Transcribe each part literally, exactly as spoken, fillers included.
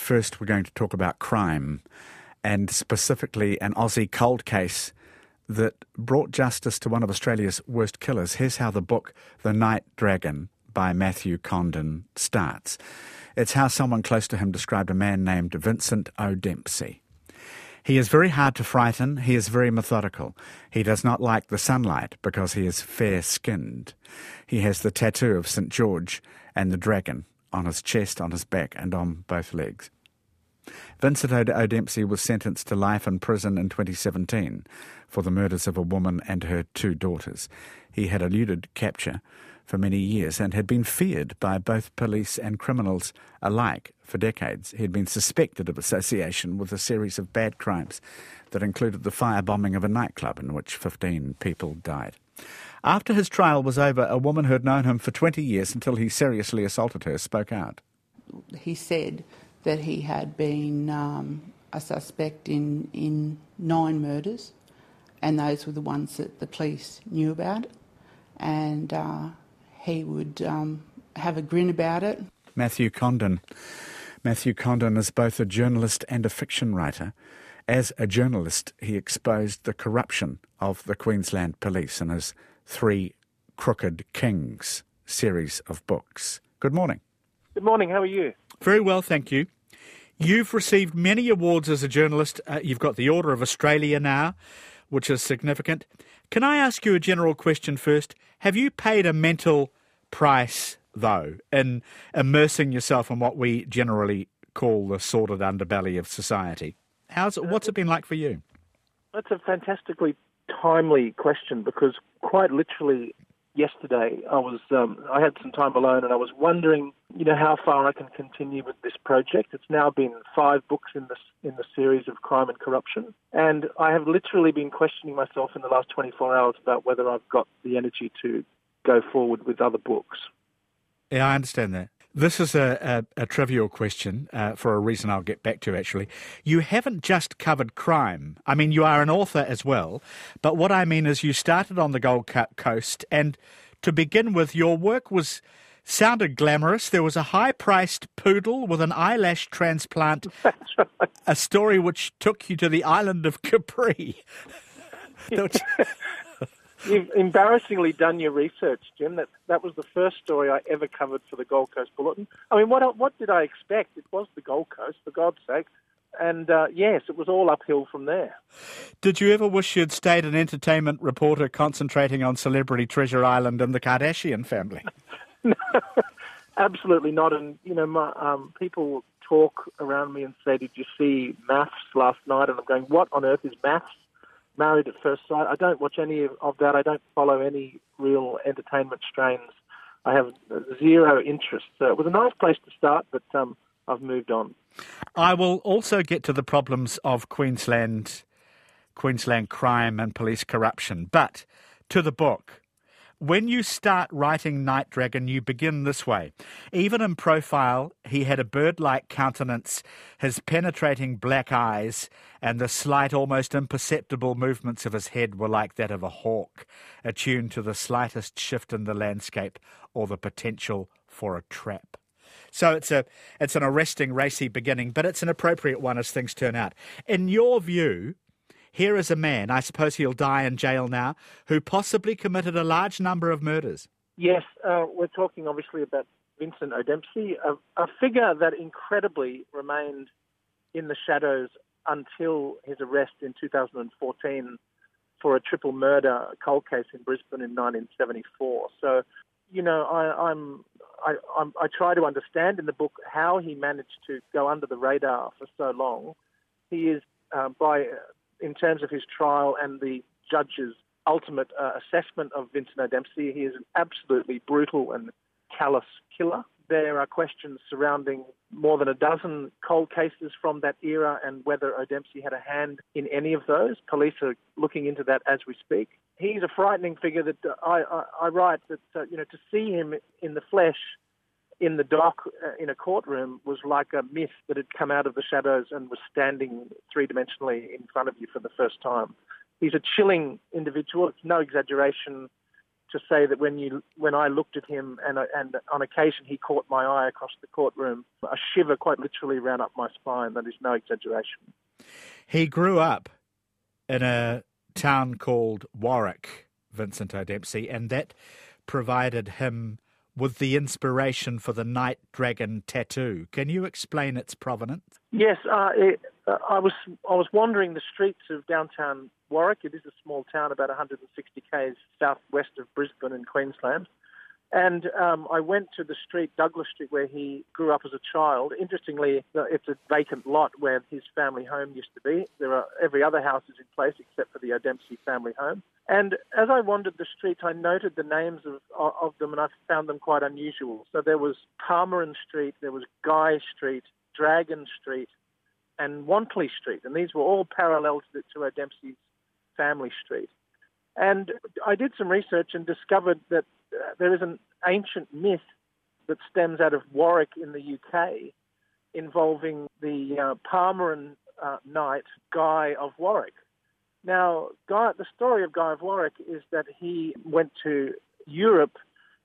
first we're going to talk about crime, and specifically an Aussie cold case that brought justice to one of Australia's worst killers. Here's how the book The Night Dragon by Matthew Condon starts. It's how someone close to him described a man named Vincent O'Dempsey. He is very hard to frighten. He is very methodical. He does not like the sunlight because he is fair-skinned. He has the tattoo of Saint George and the dragon on his chest, on his back, and on both legs. Vincent O'Dempsey was sentenced to life in prison in twenty seventeen for the murders of a woman and her two daughters. He had eluded capture for many years and had been feared by both police and criminals alike for decades. He had been suspected of association with a series of bad crimes that included the firebombing of a nightclub in which fifteen people died. After his trial was over, a woman who had known him for twenty years until he seriously assaulted her spoke out. He said that he had been um, a suspect in, in nine murders, and those were the ones that the police knew about, and uh, he would um, have a grin about it. Matthew Condon. Matthew Condon is both a journalist and a fiction writer. As a journalist, he exposed the corruption of the Queensland Police in his Three Crooked Kings series of books. Good morning. Good morning, how are you? Very well, thank you. You've received many awards as a journalist. Uh, you've got the Order of Australia now, which is significant. Can I ask you a general question first? Have you paid a mental price, though, in immersing yourself in what we generally call the sordid underbelly of society? How's it, what's it been like for you? That's a fantastically timely question, because quite literally yesterday I was um, I had some time alone and I was wondering, you know, how far I can continue with this project. It's now been five books in this in the series of crime and corruption, and I have literally been questioning myself in the last twenty-four hours about whether I've got the energy to go forward with other books. Yeah, I understand that. This is a, a, a trivial question uh, for a reason I'll get back to, actually. You haven't just covered crime. I mean, you are an author as well, but what I mean is you started on the Gold Coast, and to begin with, your work was sounded glamorous. There was a high-priced poodle with an eyelash transplant, That's right. A story which took you to the island of Capri. Which... You've embarrassingly done your research, Jim. That that was the first story I ever covered for the Gold Coast Bulletin. I mean, what what did I expect? It was the Gold Coast, for God's sake. And uh, yes, it was all uphill from there. Did you ever wish you'd stayed an entertainment reporter concentrating on Celebrity Treasure Island and the Kardashian family? No, absolutely not. And, you know, my, um, people talk around me and say, did you see Maths last night? And I'm going, what on earth is Maths? Married at First Sight. I don't watch any of that. I don't follow any real entertainment strains. I have zero interest. So it was a nice place to start, but um, I've moved on. I will also get to the problems of Queensland, Queensland crime and police corruption. But to the book. When you start writing Night Dragon, you begin this way. Even in profile, he had a bird-like countenance, his penetrating black eyes, and the slight, almost imperceptible movements of his head were like that of a hawk, attuned to the slightest shift in the landscape or the potential for a trap. So it's a it's an arresting, racy beginning, but it's an appropriate one as things turn out. In your view, here is a man, I suppose he'll die in jail now, who possibly committed a large number of murders. Yes, uh, we're talking obviously about Vincent O'Dempsey, a, a figure that incredibly remained in the shadows until his arrest in two thousand fourteen for a triple murder cold case in Brisbane in nineteen seventy-four. So, you know, I, I'm, I, I'm, I try to understand in the book how he managed to go under the radar for so long. He is, uh, by... in terms of his trial and the judge's ultimate uh, assessment of Vincent O'Dempsey, he is an absolutely brutal and callous killer. There are questions surrounding more than a dozen cold cases from that era and whether O'Dempsey had a hand in any of those. Police are looking into that as we speak. He's a frightening figure that uh, I, I, I write that, uh, you know, to see him in the flesh in the dock uh, in a courtroom was like a myth that had come out of the shadows and was standing three-dimensionally in front of you for the first time. He's a chilling individual. It's no exaggeration to say that when you when I looked at him and and on occasion he caught my eye across the courtroom, a shiver quite literally ran up my spine. That is no exaggeration. He grew up in a town called Warwick, Vincent O'Dempsey, and that provided him with the inspiration for the Night Dragon tattoo. Can you explain its provenance? Yes, uh, it, uh, I was I was wandering the streets of downtown Warwick. It is a small town about one hundred sixty kays southwest of Brisbane in Queensland. And um, I went to the street, Douglas Street, where he grew up as a child. Interestingly, it's a vacant lot where his family home used to be. There are every other house is in place except for the O'Dempsey family home. And as I wandered the streets, I noted the names of of them, and I found them quite unusual. So there was Palmerin Street, there was Guy Street, Dragon Street, and Wantley Street, and these were all parallel to, to O'Dempsey's family street. And I did some research and discovered that uh, there is an ancient myth that stems out of Warwick in the U K involving the uh, Palmerin uh, knight Guy of Warwick. Now, Guy, the story of Guy of Warwick is that he went to Europe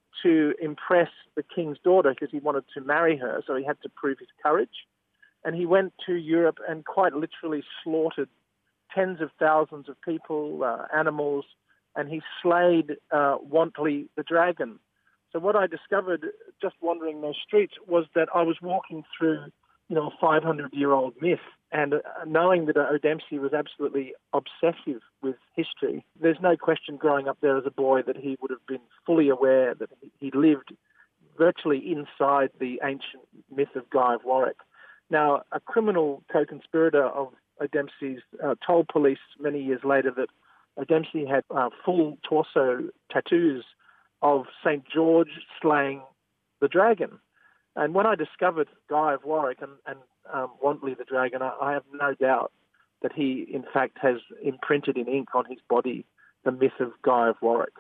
to impress the king's daughter because he wanted to marry her, so he had to prove his courage. And he went to Europe and quite literally slaughtered tens of thousands of people, uh, animals, and he slayed uh, Wantley the dragon. So what I discovered just wandering those streets was that I was walking through, you know, a five hundred year old myth, and uh, knowing that O'Dempsey was absolutely obsessive with history, there's no question growing up there as a boy that he would have been fully aware that he lived virtually inside the ancient myth of Guy of Warwick. Now, a criminal co-conspirator of O'Dempsey's uh, told police many years later that O'Dempsey had uh, full torso tattoos of Saint George slaying the dragon. And when I discovered Guy of Warwick and, and um, Wantley the dragon, I, I have no doubt that he, in fact, has imprinted in ink on his body the myth of Guy of Warwick.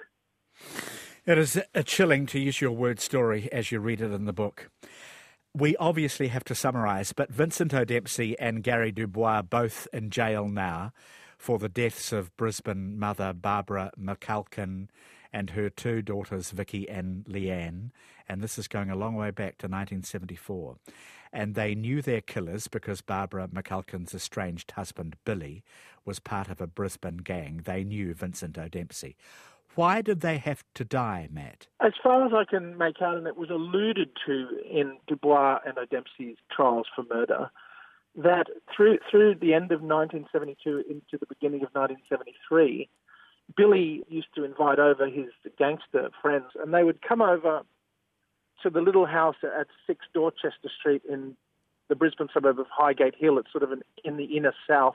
It is a chilling, to use your word, story as you read it in the book. We obviously have to summarise, but Vincent O'Dempsey and Gary Dubois both in jail now for the deaths of Brisbane mother Barbara McCulkin and her two daughters, Vicky and Leanne. And this is going a long way back to nineteen seventy-four. And they knew their killers because Barbara McCulkin's estranged husband, Billy, was part of a Brisbane gang. They knew Vincent O'Dempsey. Why did they have to die, Matt? As far as I can make out, and it was alluded to in Dubois and O'Dempsey's trials for murder, that through through the end of nineteen seventy-two into the beginning of nineteen seventy-three, Billy used to invite over his gangster friends, and they would come over to the little house at six Dorchester Street in the Brisbane suburb of Highgate Hill. It's sort of an, in the inner south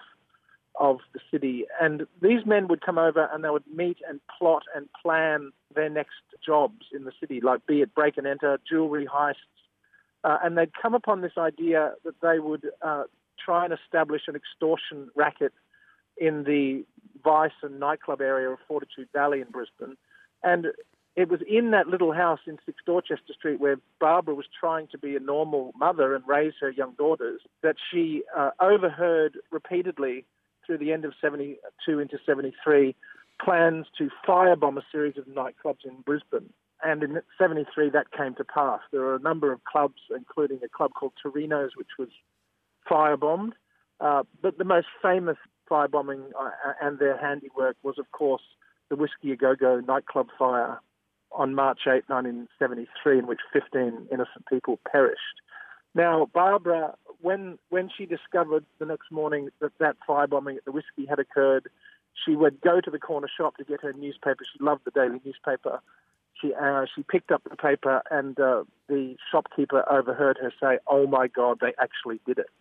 of the city. And these men would come over and they would meet and plot and plan their next jobs in the city, like be it break and enter, jewellery heists. Uh, and they'd come upon this idea that they would uh, try and establish an extortion racket in the Vice and nightclub area of Fortitude Valley in Brisbane. And it was in that little house in six Dorchester Street where Barbara was trying to be a normal mother and raise her young daughters that she uh, overheard repeatedly through the end of seventy-two into seventy-three plans to firebomb a series of nightclubs in Brisbane. And in seventy-three, that came to pass. There were a number of clubs, including a club called Torino's, which was firebombed. Uh, but the most famous firebombing uh, and their handiwork was, of course, the Whiskey A Go-Go nightclub fire on March eighth, nineteen seventy-three, in which fifteen innocent people perished. Now, Barbara, when when she discovered the next morning that that firebombing at the Whiskey had occurred, she would go to the corner shop to get her newspaper. She loved the daily newspaper. She uh, she picked up the paper, and uh, the shopkeeper overheard her say, "Oh my God, they actually did it."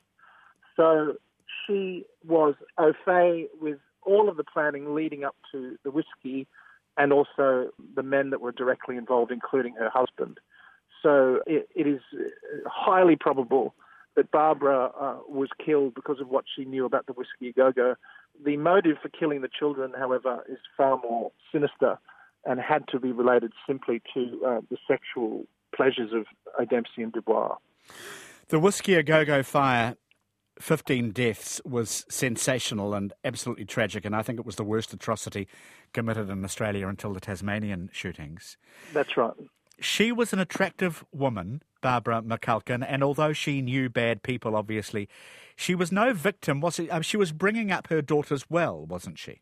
So she was au fait with all of the planning leading up to the Whiskey, and also the men that were directly involved, including her husband. So it, it is highly probable that Barbara uh, was killed because of what she knew about the Whiskey A Go-Go. The motive for killing the children, however, is far more sinister and had to be related simply to uh, the sexual pleasures of O'Dempsey and Dubois. The Whiskey A Go-Go fire fifteen deaths was sensational and absolutely tragic, and I think it was the worst atrocity committed in Australia until the Tasmanian shootings. That's right. She was an attractive woman, Barbara McCulkin, and although she knew bad people, obviously, she was no victim, was she? She was bringing up her daughters well, wasn't she?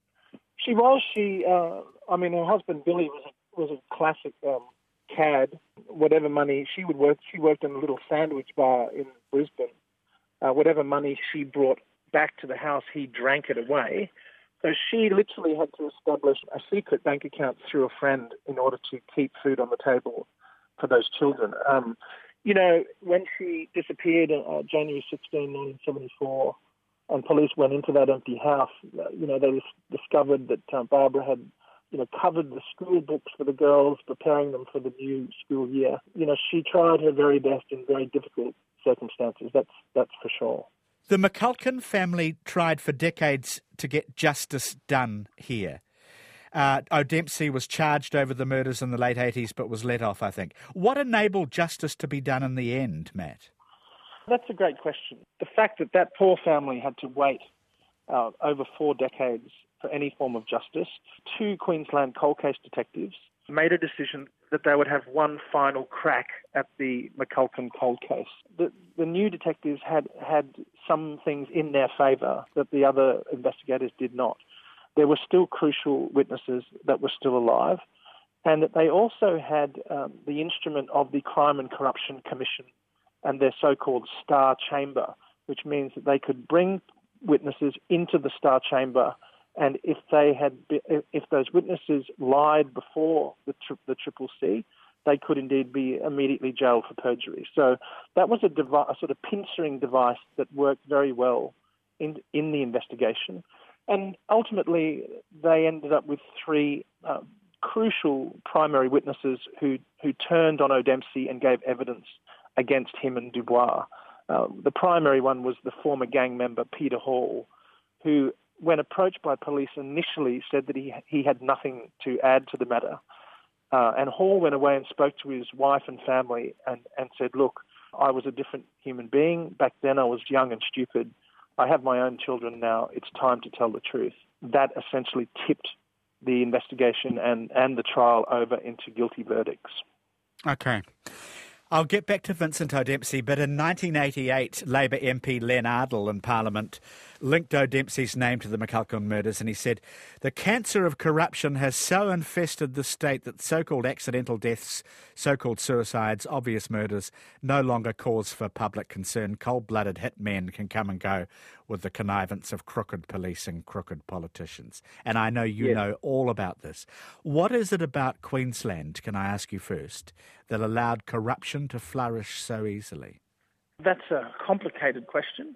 She was. She, uh, I mean, her husband Billy was a, was a classic um, cad. Whatever money she would work, she worked in a little sandwich bar in Brisbane. Uh, whatever money she brought back to the house, he drank it away. So she literally had to establish a secret bank account through a friend in order to keep food on the table for those children. Um, you know, when she disappeared on uh, January sixteenth, nineteen seventy-four, and police went into that empty house, uh, you know, they discovered that uh, Barbara had, you know, covered the school books for the girls, preparing them for the new school year. You know, she tried her very best in very difficult circumstances, that's that's for sure. The McCulkin family tried for decades to get justice done here. Uh, O'Dempsey was charged over the murders in the late eighties but was let off, I think. What enabled justice to be done in the end, Matt? That's a great question. The fact that that poor family had to wait uh, over four decades for any form of justice, two Queensland cold case detectives made a decision that they would have one final crack at the McCulkin cold case. The, the new detectives had, had some things in their favour that the other investigators did not. There were still crucial witnesses that were still alive, and that they also had um, the instrument of the Crime and Corruption Commission and their so-called Star Chamber, which means that they could bring witnesses into the Star Chamber, and if they had, be, if those witnesses lied before the tri- the Triple C, they could indeed be immediately jailed for perjury. So that was a, devi- a sort of pincering device that worked very well in in the investigation, and ultimately they ended up with three uh, crucial primary witnesses who who turned on O'Dempsey and gave evidence against him and Dubois. Uh, the primary one was the former gang member Peter Hall, who, when approached by police, initially said that he he had nothing to add to the matter. Uh, and Hall went away and spoke to his wife and family and, and said, look, I was a different human being. Back then I was young and stupid. I have my own children now. It's time to tell the truth. That essentially tipped the investigation and, and the trial over into guilty verdicts. Okay. I'll get back to Vincent O'Dempsey, but in nineteen eighty-eight, Labour M P Len Ardle in Parliament linked O'Dempsey's name to the McCulkin murders, and he said, the cancer of corruption has so infested the state that so-called accidental deaths, so-called suicides, obvious murders, no longer cause for public concern. Cold-blooded hitmen can come and go with the connivance of crooked police and crooked politicians. And I know you yes. know all about this. What is it about Queensland, can I ask you first, that allowed corruption to flourish so easily? That's a complicated question.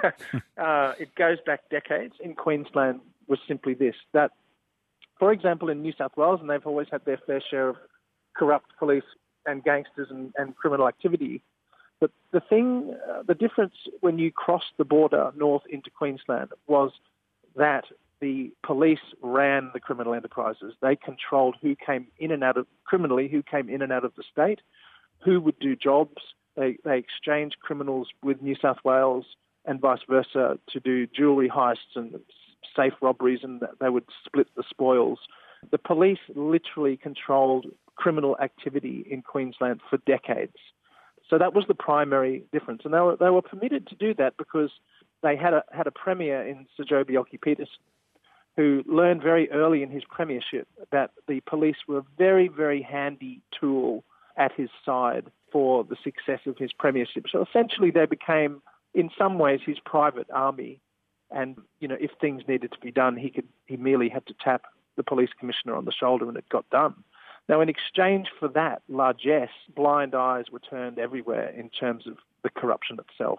uh, it goes back decades. In Queensland was simply this, that, for example, in New South Wales, and they've always had their fair share of corrupt police and gangsters and, and criminal activity, but the thing, uh, the difference when you crossed the border north into Queensland was that the police ran the criminal enterprises. They controlled who came in and out of, criminally, who came in and out of the state, who would do jobs. They, they exchanged criminals with New South Wales and vice versa to do jewellery heists and safe robberies, and they would split the spoils. The police literally controlled criminal activity in Queensland for decades. So that was the primary difference. And they were, they were permitted to do that because they had a, had a premier in Sir Joh Bjelke-Petersen who learned very early in his premiership that the police were a very, very handy tool at his side for the success of his premiership. So essentially they became, in some ways, his private army. And, you know, if things needed to be done, he could he merely had to tap the police commissioner on the shoulder and it got done. Now, in exchange for that largesse, blind eyes were turned everywhere in terms of the corruption itself.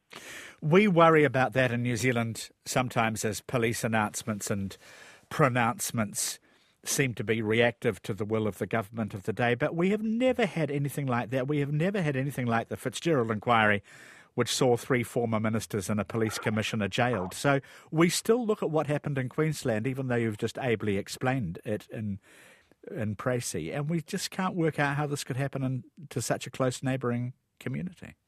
We worry about that in New Zealand sometimes as police announcements and pronouncements seem to be reactive to the will of the government of the day, but we have never had anything like that. We have never had anything like the Fitzgerald inquiry, which saw three former ministers and a police commissioner jailed. So we still look at what happened in Queensland, even though you've just ably explained it in in Précy, and we just can't work out how this could happen in, to such a close neighbouring community.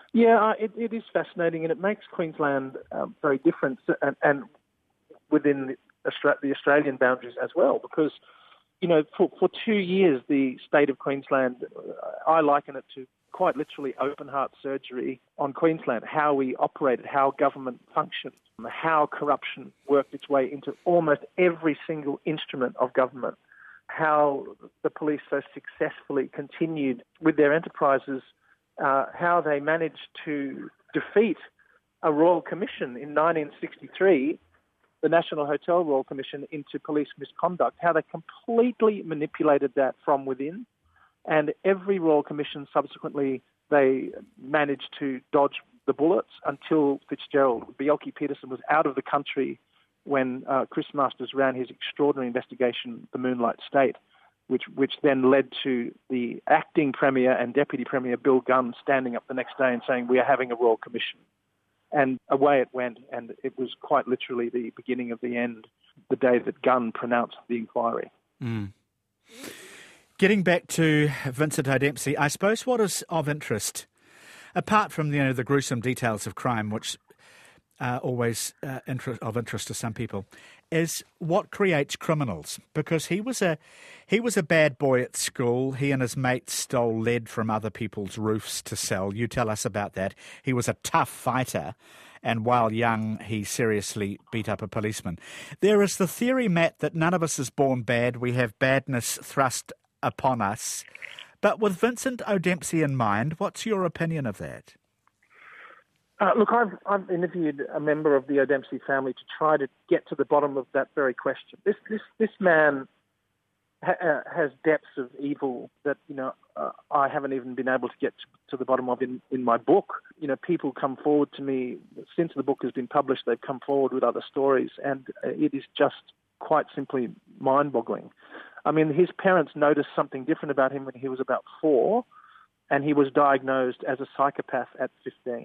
Yeah, uh, it, it is fascinating, and it makes Queensland um, very different, and, and within the, Austra- the Australian boundaries as well, because, you know, for, for two years, the state of Queensland, uh, I liken it to quite literally open heart surgery on Queensland, how we operated, how government functioned, how corruption worked its way into almost every single instrument of government, how the police so successfully continued with their enterprises, uh, how they managed to defeat a Royal Commission in nineteen sixty-three, the National Hotel Royal Commission, into police misconduct, how they completely manipulated that from within. And every Royal Commission subsequently, they managed to dodge the bullets until Fitzgerald, Bjelke-Petersen, was out of the country when uh, Chris Masters ran his extraordinary investigation, the Moonlight State, which which then led to the acting Premier and Deputy Premier Bill Gunn standing up the next day and saying, we are having a Royal Commission. And away it went, and it was quite literally the beginning of the end, the day that Gunn pronounced the inquiry. Mm. Getting back to Vincent O'Dempsey, I suppose what is of interest, apart from you know the gruesome details of crime, which are always uh, interest, of interest to some people, is what creates criminals. Because he was a he was a bad boy at school. He and his mates stole lead from other people's roofs to sell. You tell us about that. He was a tough fighter, and while young, he seriously beat up a policeman. There is the theory, Matt, that none of us is born bad. We have badness thrust upon us. But with Vincent O'Dempsey in mind, what's your opinion of that? Uh, look, I've, I've interviewed a member of the O'Dempsey family to try to get to the bottom of that very question. This this this man ha- uh, has depths of evil that you know uh, I haven't even been able to get to, to the bottom of in, in my book. You know, people come forward to me since the book has been published. They've come forward with other stories, and uh, it is just quite simply mind-boggling. I mean, his parents noticed something different about him when he was about four, and he was diagnosed as a psychopath at fifteen.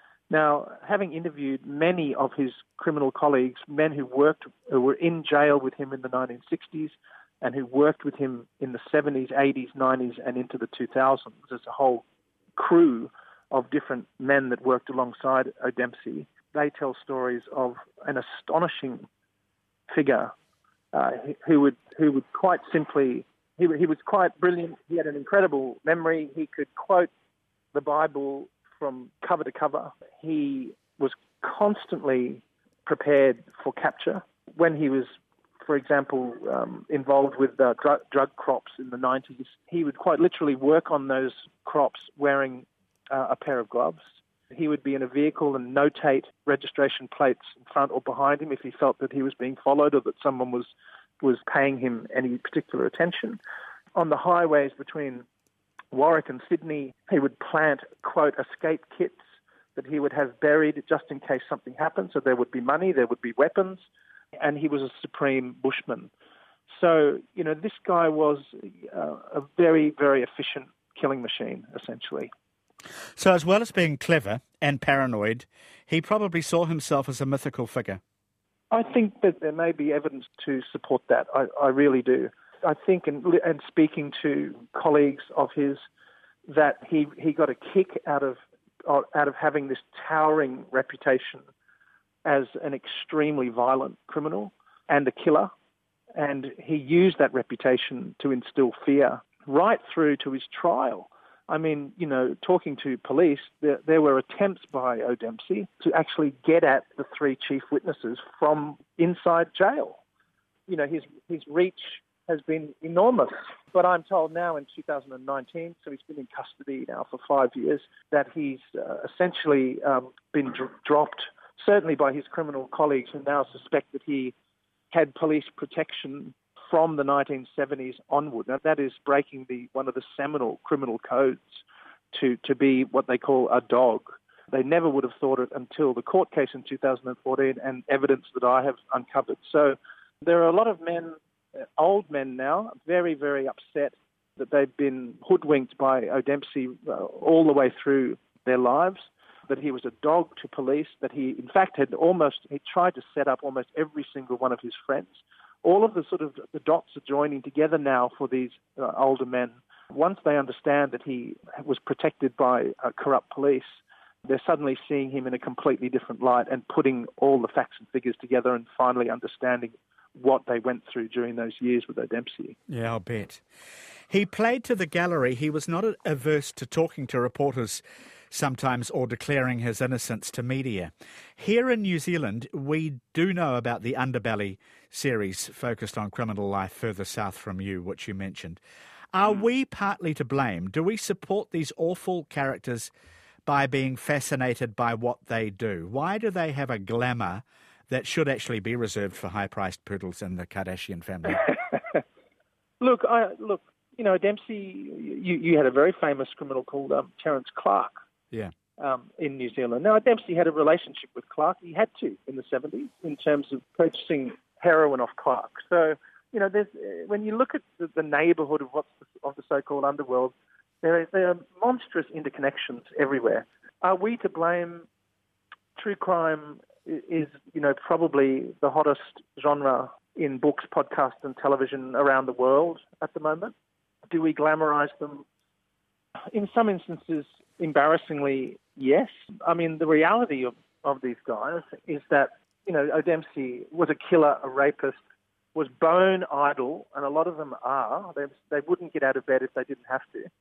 Now, having interviewed many of his criminal colleagues, men who worked, who were in jail with him in the nineteen sixties and who worked with him in the seventies, eighties, nineties and into the two thousands, there's a whole crew of different men that worked alongside O'Dempsey. They tell stories of an astonishing figure uh, who would who would quite simply, he, he was quite brilliant. He had an incredible memory. He could quote the Bible from cover to cover. He was constantly prepared for capture. When he was, for example, um, involved with uh, drug, drug crops in the nineties, he would quite literally work on those crops wearing uh, a pair of gloves. He would be in a vehicle and notate registration plates in front or behind him if he felt that he was being followed or that someone was, was paying him any particular attention. On the highways between Warwick and Sydney, he would plant, quote, escape kits that he would have buried just in case something happened. So there would be money, there would be weapons, and he was a supreme bushman. So, you know, this guy was uh, a very, very efficient killing machine, essentially. So as well as being clever and paranoid, he probably saw himself as a mythical figure. I think that there may be evidence to support that. I, I really do. I think, and, and speaking to colleagues of his, that he, he got a kick out of out of having this towering reputation as an extremely violent criminal and a killer, and he used that reputation to instill fear right through to his trial. I mean, you know, talking to police, there, there were attempts by O'Dempsey to actually get at the three chief witnesses from inside jail. You know, his his reach has been enormous. But I'm told now in two thousand nineteen, so he's been in custody now for five years, that he's uh, essentially um, been dr- dropped, certainly by his criminal colleagues who now suspect that he had police protection from the nineteen seventies onward. Now, that is breaking the one of the seminal criminal codes to, to be what they call a dog. They never would have thought it until the court case in two thousand fourteen and evidence that I have uncovered. So there are a lot of men, old men now, very, very upset that they've been hoodwinked by O'Dempsey uh, all the way through their lives, that he was a dog to police, that he, in fact, had almost, he tried to set up almost every single one of his friends. All of the sort of, the dots are joining together now for these uh, older men. Once they understand that he was protected by uh, corrupt police, they're suddenly seeing him in a completely different light and putting all the facts and figures together and finally understanding what they went through during those years with O'Dempsey. Yeah, I'll bet. He played to the gallery. He was not averse to talking to reporters sometimes or declaring his innocence to media. Here in New Zealand, we do know about the Underbelly series focused on criminal life further south from you, which you mentioned. Are we partly to blame? Do we support these awful characters by being fascinated by what they do? Why do they have a glamour that should actually be reserved for high-priced poodles in the Kardashian family? look, I, look, you know, Dempsey, you, you had a very famous criminal called um, Terence Clark yeah. um, in New Zealand. Now, Dempsey had a relationship with Clark. He had to in the seventies in terms of purchasing heroin off Clark. So, you know, there's, when you look at the, the neighbourhood of what's the, of the so-called underworld, there, is, there are monstrous interconnections everywhere. Are we to blame? True crime is, you know, probably the hottest genre in books, podcasts and television around the world at the moment. Do we glamorise them? In some instances, embarrassingly, yes. I mean, the reality of, of these guys is that, you know, O'Dempsey was a killer, a rapist, was bone idle, and a lot of them are. They, they wouldn't get out of bed if they didn't have to.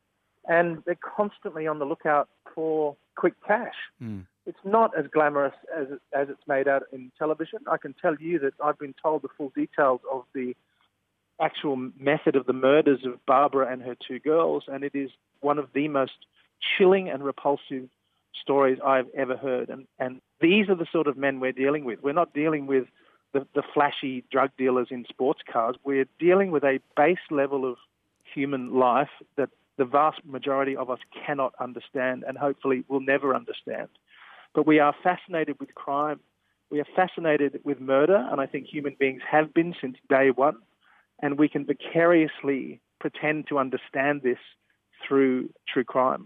And they're constantly on the lookout for quick cash. Mm. It's not as glamorous as it, as it's made out in television. I can tell you that I've been told the full details of the actual method of the murders of Barbara and her two girls, and it is one of the most chilling and repulsive stories I've ever heard. And, and these are the sort of men we're dealing with. We're not dealing with the, the flashy drug dealers in sports cars. We're dealing with a base level of human life that the vast majority of us cannot understand and hopefully will never understand. But we are fascinated with crime. We are fascinated with murder, and I think human beings have been since day one. And we can vicariously pretend to understand this through true crime.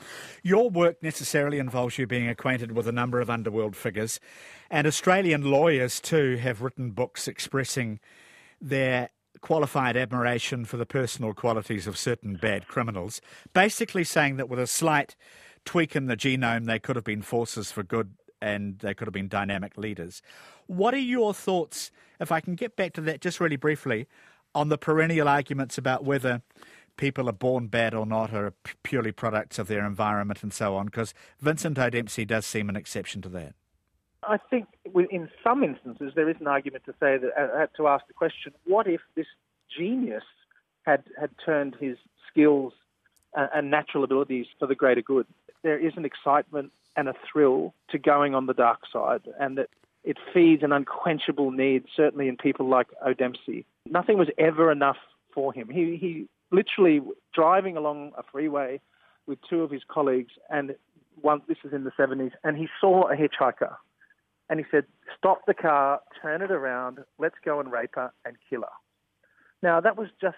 Your work necessarily involves you being acquainted with a number of underworld figures, and Australian lawyers too have written books expressing their qualified admiration for the personal qualities of certain bad criminals, basically saying that with a slight tweak in the genome, they could have been forces for good and they could have been dynamic leaders. What are your thoughts, if I can get back to that just really briefly, on the perennial arguments about whether people are born bad or not, or purely products of their environment and so on? Because Vincent O'Dempsey does seem an exception to that. I think in some instances there is an argument to say that, uh, to ask the question, what if this genius had, had turned his skills uh, and natural abilities for the greater good? There is an excitement and a thrill to going on the dark side, and that it feeds an unquenchable need, certainly in people like O'Dempsey. Nothing was ever enough for him. He, he literally driving along a freeway with two of his colleagues, and one, this is in the seventies, and he saw a hitchhiker. And he said, stop the car, turn it around, let's go and rape her and kill her. Now, that was just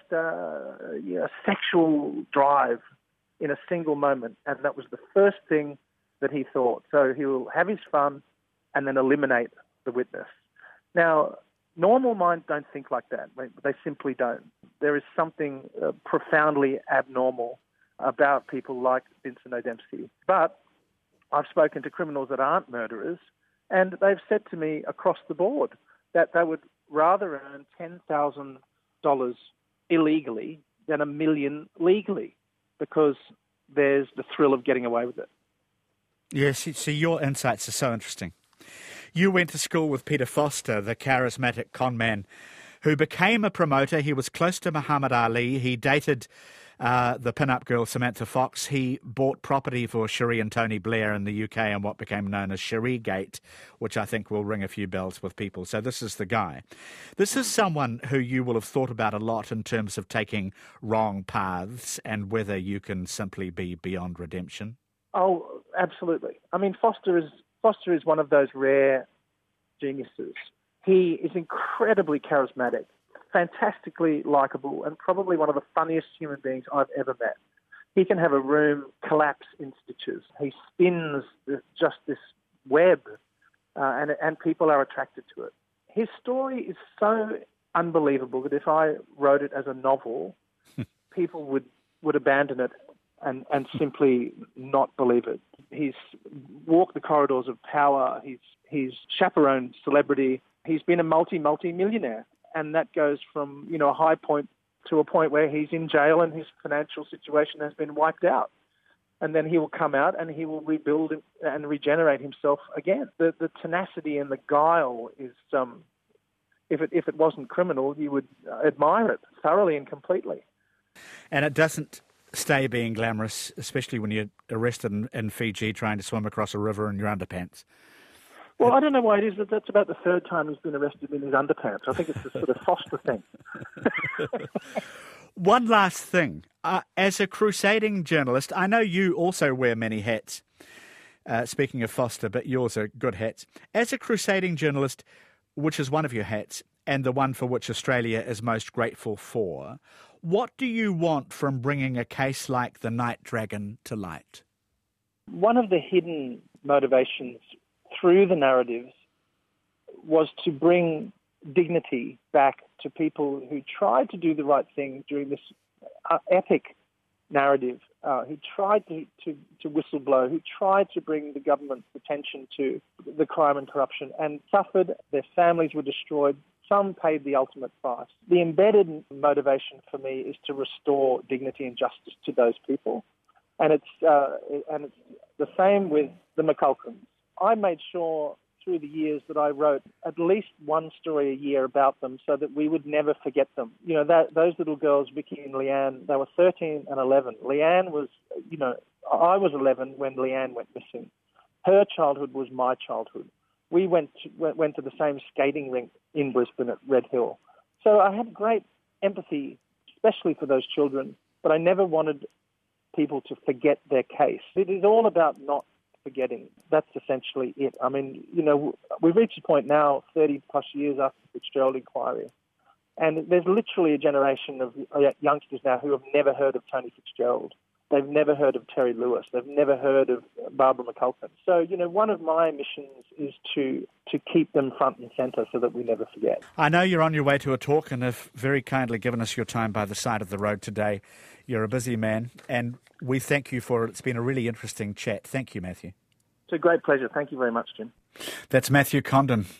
a, a sexual drive in a single moment, and that was the first thing that he thought. So he will have his fun and then eliminate the witness. Now, normal minds don't think like that. They simply don't. There is something uh, profoundly abnormal about people like Vincent O'Dempsey. But I've spoken to criminals that aren't murderers, and they've said to me across the board that they would rather earn ten thousand dollars illegally than a million legally, because there's the thrill of getting away with it. Yes, see, your insights are so interesting. You went to school with Peter Foster, the charismatic con man who became a promoter. He was close to Muhammad Ali. He dated uh, the pin-up girl Samantha Fox. He bought property for Cherie and Tony Blair in the U K and what became known as Cherie Gate, which I think will ring a few bells with people. So this is the guy. This is someone who you will have thought about a lot in terms of taking wrong paths and whether you can simply be beyond redemption. Oh, absolutely. I mean, Foster is Foster is one of those rare geniuses. He is incredibly charismatic, fantastically likable, and probably one of the funniest human beings I've ever met. He can have a room collapse in stitches. He spins just this web, uh, and, and people are attracted to it. His story is so unbelievable that if I wrote it as a novel, people would, would abandon it and, and simply not believe it. He's walked the corridors of power. He's, he's chaperoned celebrity. He's been a multi, multi-millionaire. And that goes from, you know, a high point to a point where he's in jail and his financial situation has been wiped out. And then he will come out and he will rebuild and regenerate himself again. The the tenacity and the guile is, um, if it if it wasn't criminal, you would admire it thoroughly and completely. And it doesn't stay being glamorous, especially when you're arrested in, in Fiji trying to swim across a river in your underpants. Well, I don't know why it is that that's about the third time he's been arrested in his underpants. I think it's the sort of Foster thing. One last thing. Uh, as a crusading journalist, I know you also wear many hats. Uh, speaking of Foster, but yours are good hats. As a crusading journalist, which is one of your hats, and the one for which Australia is most grateful for, what do you want from bringing a case like the Night Dragon to light? One of the hidden motivations through the narratives was to bring dignity back to people who tried to do the right thing during this uh, epic narrative, uh, who tried to, to, to whistleblow, who tried to bring the government's attention to the crime and corruption and suffered. Their families were destroyed. Some paid the ultimate price. The embedded motivation for me is to restore dignity and justice to those people. And it's, uh, and it's the same with the McCulkins. I made sure through the years that I wrote at least one story a year about them so that we would never forget them. You know, that, those little girls, Vicky and Leanne, they were thirteen and eleven. Leanne was, you know, I was eleven when Leanne went missing. Her childhood was my childhood. We went to, went to the same skating rink in Brisbane at Red Hill. So I had great empathy, especially for those children, but I never wanted people to forget their case. It is all about not forgetting. That's essentially it. I mean, you know, we've reached a point now, thirty plus years after the Fitzgerald inquiry, and there's literally a generation of youngsters now who have never heard of Tony Fitzgerald. They've never heard of Terry Lewis. They've never heard of Barbara McCulkin. So, you know, one of my missions is to to keep them front and centre so that we never forget. I know you're on your way to a talk and have very kindly given us your time by the side of the road today. You're a busy man, and we thank you for it. It's been a really interesting chat. Thank you, Matthew. It's a great pleasure. Thank you very much, Jim. That's Matthew Condon,